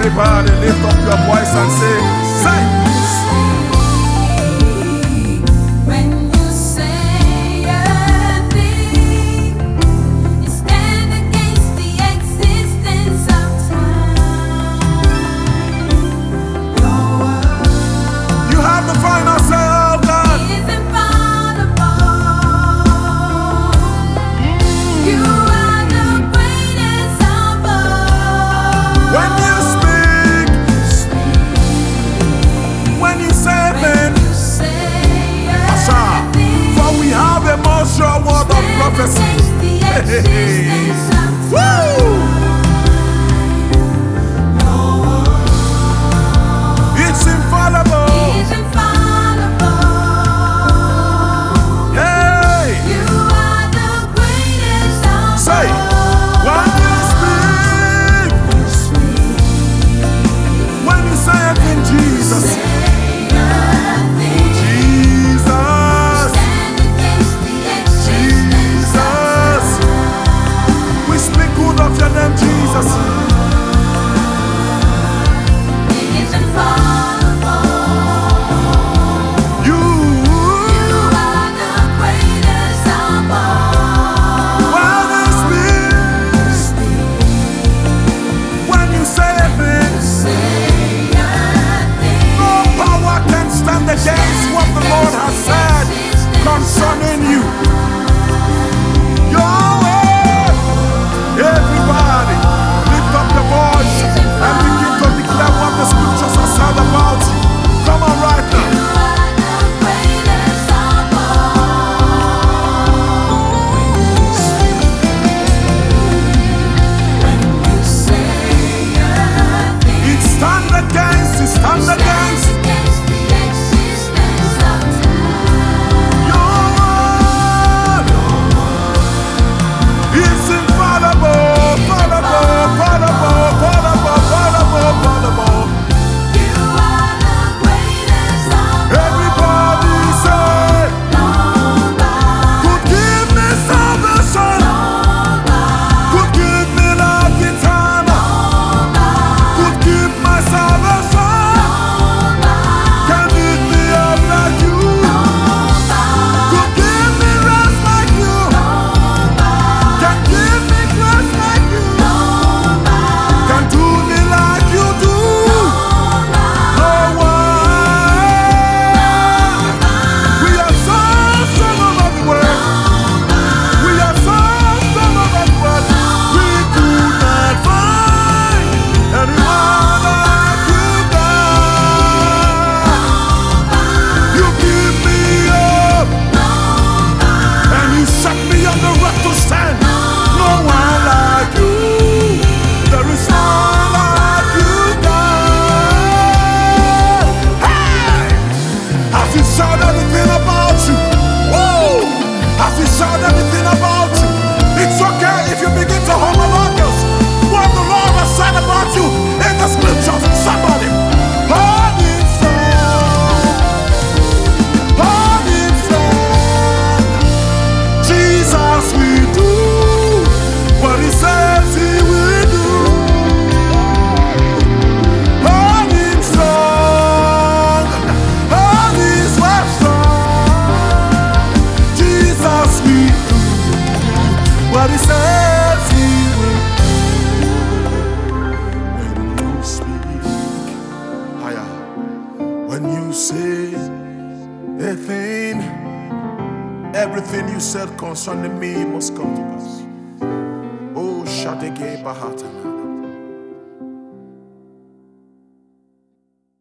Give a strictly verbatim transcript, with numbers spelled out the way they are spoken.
Everybody lift up your voice and say, say. When you say a thing, you stand against the existence of time. Your word You have the final say, oh God. is infallible. You are the greatest of all. When you speak, when you say a thing, You say a Asha, thing, for we have a more sure word of prophecy. against the existence of time. Woo! It's infallible. Is infallible. Hey, You are the greatest of say, all. when you speak, when you say it in Jesus, Say a thing, Jesus, stand against the existence of Jesus. We speak good of your name, Jesus. It is infallible. You, You are the greatest of all. when you speak, when you say a thing, Say a thing, no power can stand against what the Lord has said concerning you. Your word. Everybody, lift up your voice and begin to declare what the scriptures have said about you. Come on, right you now. are the greatest of all. When you say a thing, It stand against, it stand against against the existence of time. your word. It's infallible, fallible, fallible, fallible, fallible, fallible. You are the greatest of Everybody say, nobody, could give me salvation, could give me life eternal, could give my salvation, can lift me up like you, could give me rest like you, can give me grace like you, can do me like you do. No one. We are so strong over the world. We are so strong over the world. We could not find anyone like you, God. You give me up and you set me on the rock to stand. No one like you. There is no one like you, God. Hey! Have you shout anything about you? Whoa! Have you shout anything about you? It's okay if you begin to homologue us. What the Lord has said about you in the scriptures. Somebody. Hold it strong. Hold it strong. Jesus will do what he says he will do. Hold it strong. Hold his word strong. Jesus will do what he says he will. When you speak, higher. When you say a thing, everything you said concerning me must come to pass. Oh, Shadege Bahatana.